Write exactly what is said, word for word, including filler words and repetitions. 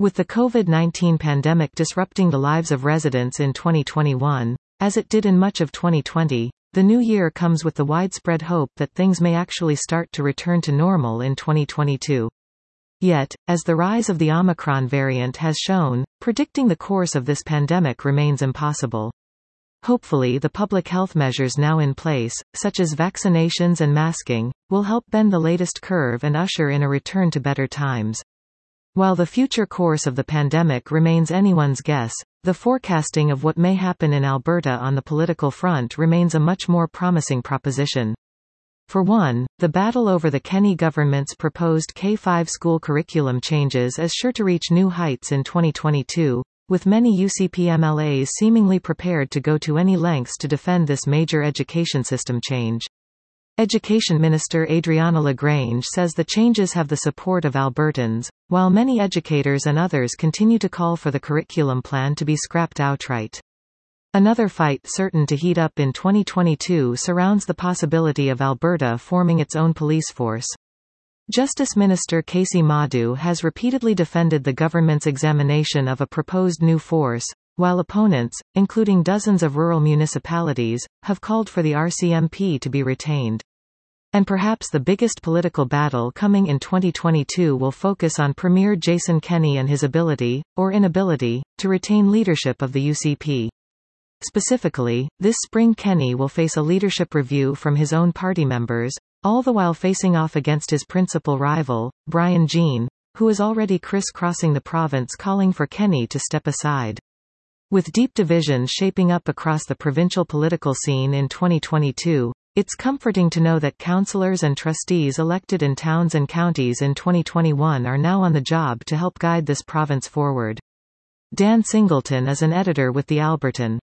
With the COVID nineteen pandemic disrupting the lives of residents in twenty twenty-one, as it did in much of twenty twenty, the new year comes with the widespread hope that things may actually start to return to normal in twenty twenty-two. Yet, as the rise of the Omicron variant has shown, predicting the course of this pandemic remains impossible. Hopefully the public health measures now in place, such as vaccinations and masking, will help bend the latest curve and usher in a return to better times. While the future course of the pandemic remains anyone's guess, the forecasting of what may happen in Alberta on the political front remains a much more promising proposition. For one, the battle over the Kenney government's proposed K five school curriculum changes is sure to reach new heights in twenty twenty-two, with many U C P M L As seemingly prepared to go to any lengths to defend this major education system change. Education Minister Adriana LaGrange says the changes have the support of Albertans, while many educators and others continue to call for the curriculum plan to be scrapped outright. Another fight certain to heat up in twenty twenty-two surrounds the possibility of Alberta forming its own police force. Justice Minister Casey Madhu has repeatedly defended the government's examination of a proposed new force, while opponents, including dozens of rural municipalities, have called for the R C M P to be retained. And perhaps the biggest political battle coming in twenty twenty-two will focus on Premier Jason Kenney and his ability, or inability, to retain leadership of the U C P. Specifically, this spring Kenney will face a leadership review from his own party members, all the while facing off against his principal rival, Brian Jean, who is already criss-crossing the province calling for Kenney to step aside. With deep divisions shaping up across the provincial political scene in twenty twenty-two, it's comforting to know that councillors and trustees elected in towns and counties in twenty twenty-one are now on the job to help guide this province forward. Dan Singleton is an editor with The Albertan.